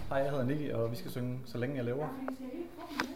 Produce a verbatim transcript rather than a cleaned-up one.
Hej, jeg hedder Nicky, og vi skal synge Så længe jeg lever.